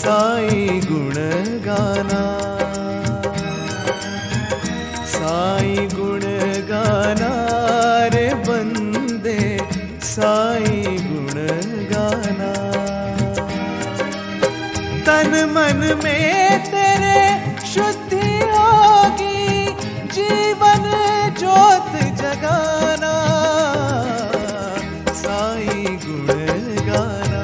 साई गुण गाना, साई गुण गाना रे बंदे, साई गुण गाना। तन मन में तेरे शुद्धि होगी, जीवन ज्योत जगाना, साई गुण गाना,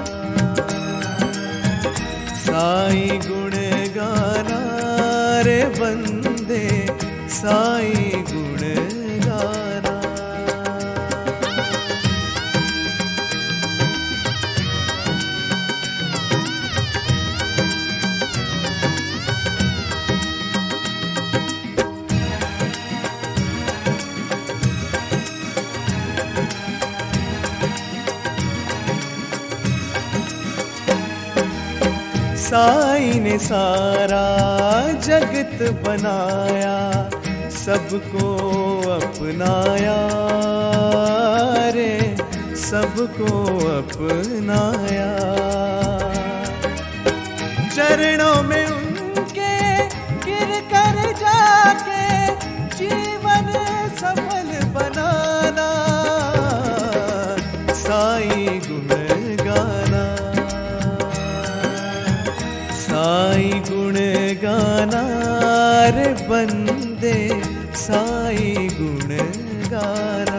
साई गुण गाना रे बंदे, साई गुण गाना। साई ने सारा जगत बनाया, सबको अपनाया रे, सबको अपनाया। चरणों में उनके गिर कर जाके जीवन सफल बनाना, साई गुण गाना, साई गुण गाना रे बंदे, साई गुण गाना।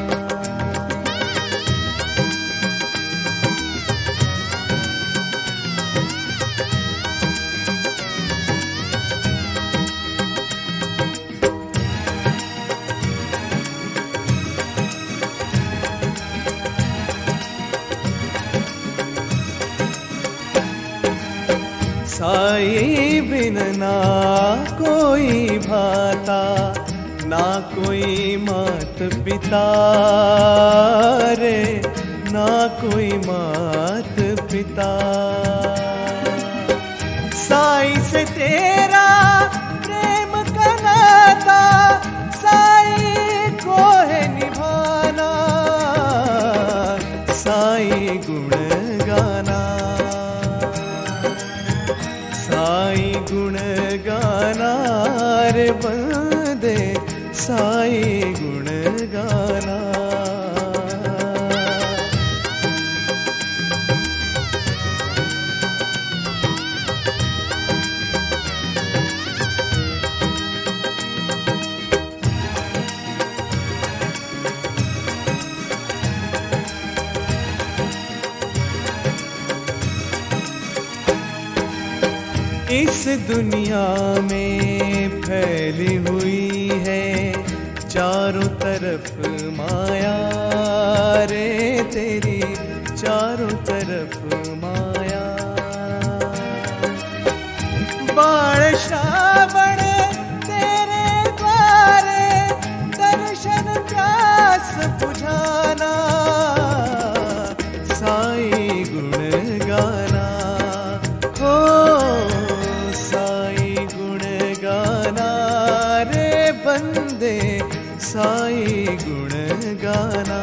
साई बिन ना कोई भाता, ना कोई मात पिता रे, ना कोई मात पिता। साई से तेरा प्रेम का नाता, साई को है निभाना, साई गुण गाना, साई गुण गाना रे बंदे, साई गुण गाना। इस दुनिया में फैली हुई है चारों तरफ माया रे तेरी, चारों तरफ माया। बाण श्रावण तेरे द्वारे, दर्शन प्यास बुझाना, साई गुण गाना, हो साई गुण गाना रे बंदे, साई गुण गाना,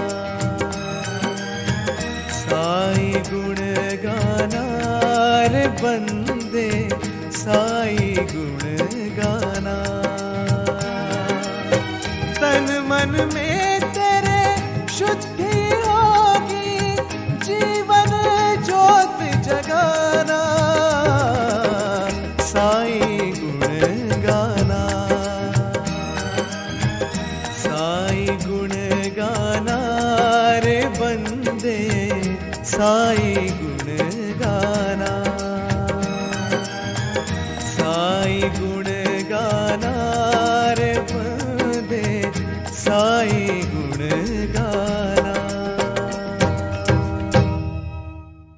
साई गुण गाना रे बंदे, साई गुण गाना। तन मन में